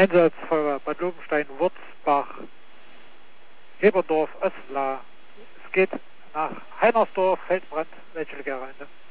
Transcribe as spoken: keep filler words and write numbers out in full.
Einsatzfeuerwehr Bad Lobenstein, Wurzbach, Heberdorf, Östla. Es geht nach Heinersdorf, Feldbrand, welche Gemeinde?